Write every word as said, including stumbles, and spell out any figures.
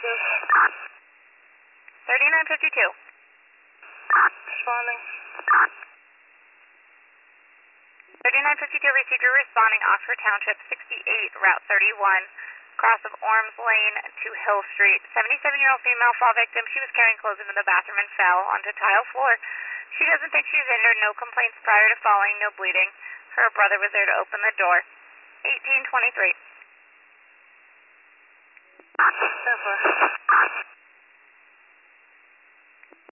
thirty-nine fifty-two. Responding. thirty-nine fifty-two received your responding Oxford Township, sixty-eight, Route thirty-one, cross of Orms Lane to Hill Street. seventy-seven-year-old female fall victim. She was carrying clothes into the bathroom and fell onto tile floor. She doesn't think she was injured. No complaints prior to falling. No bleeding. Her brother was there to open the door. eighteen twenty-three. ten four.